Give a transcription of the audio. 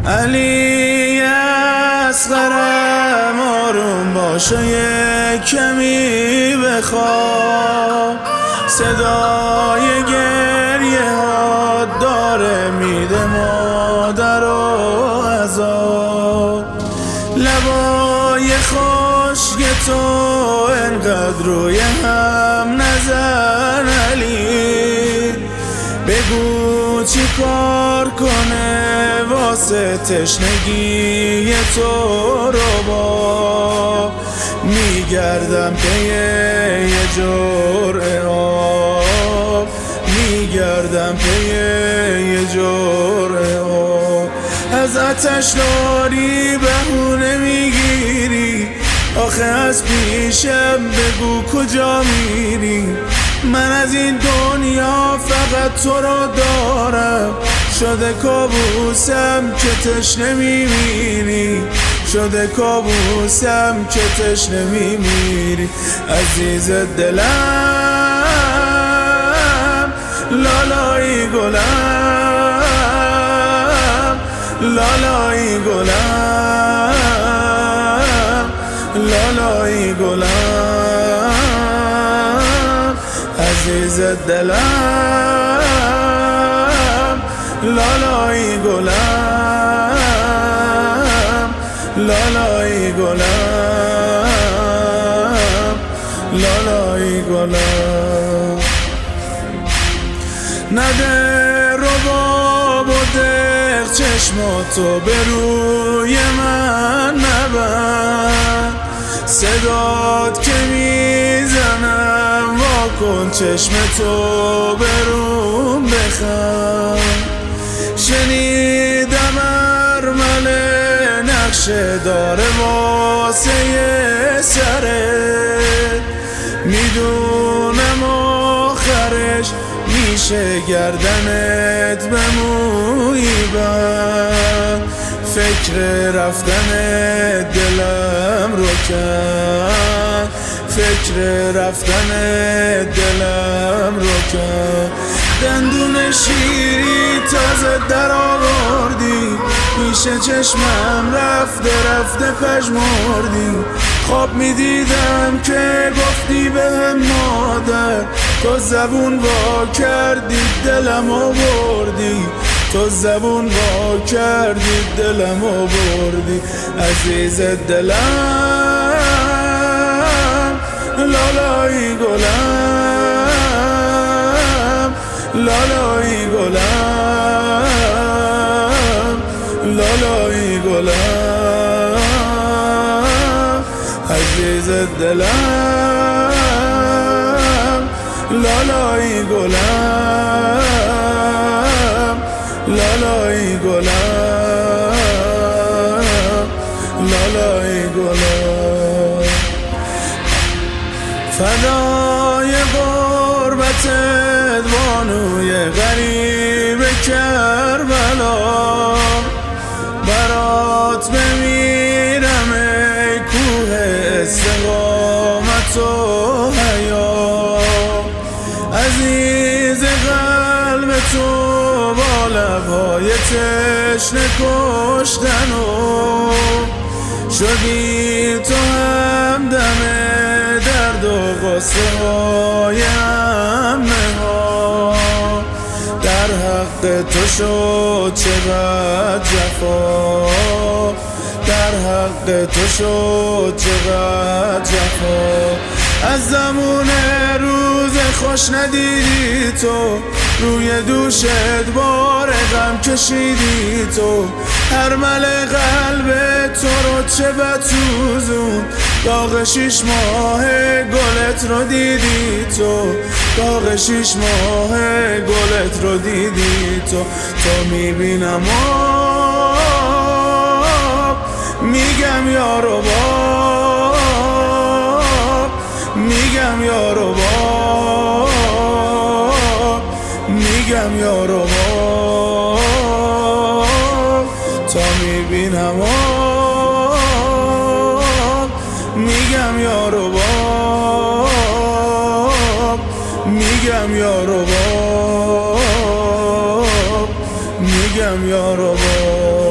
علی اصغرم آروم باش و یک کمی بخواب، صدای گریه ها داره میده مادر و عذاب. لبای خشک تو انقدر روی هم نزن علی، بگو چی کار کنه واسه تشنگی تو رو با میگردم پی یه جرعه آب، میگردم پی یه جرعه آب. از آتش داری بهونه میگیری، آخه از پیشم بگو کجا میری. من از این دنیا فقط تو رو دارم، شده کابوسم که تشنه میمیری، شده کابوسم که تشنه میمیری. عزیز دلم لالایی گلم، لالایی گلم، لالایی گلم. عزیز دلم لالایی گلم، لالایی گلم، لالایی گلم. نده رباب و دق چشماتو به روی من نبند، صدات که میزنم واکن چشم تو به روم بخند. شنیدم ارمل نقشه داره واسه سره، میدونم آخرش میشه گردنت به موی بند. فکر رفتن دلم رو کن، فکر رفتن دلم رو کن. دندون شیری تازه در آوردی، پیش چشمم رفته رفته پژمردی. خواب میدیدم که گفتی بهم مادر، تو زبون وا کردی دلم آوردی، تو زبون وا کردی دلم آوردی. عزیز دلم لالایی گلم، لالایی گلم، لالایی گلم. عزیز دلم لالایی گلم، لالایی گلم، لالایی گلم. فدای غربتت بانوی غریب کربلا، برات بمیرم ای کوه استقامت و حیا. عزیز قلب تو با لبهای تشنه کشتن و شدی تو همدم درد و غصه های همه ها. در حق تو شد چقدر جفا، در حق تو شد چقدر جفا. از زمان روز خوش ندیدی تو، روی دوشت بار غم کشیدی تو. ارمل قلب تو رو چه بد سوزون، داغ 6 ماه گلت رو دیدی تو، داغ 6 ماه گلت رو دیدی تو. تو میبینم آب میگم یارو باب، میگم یارو باب، میگم یارو باب. تا میبینم آب میگم یارو باب، میگم یارو باب، میگم یارو باب.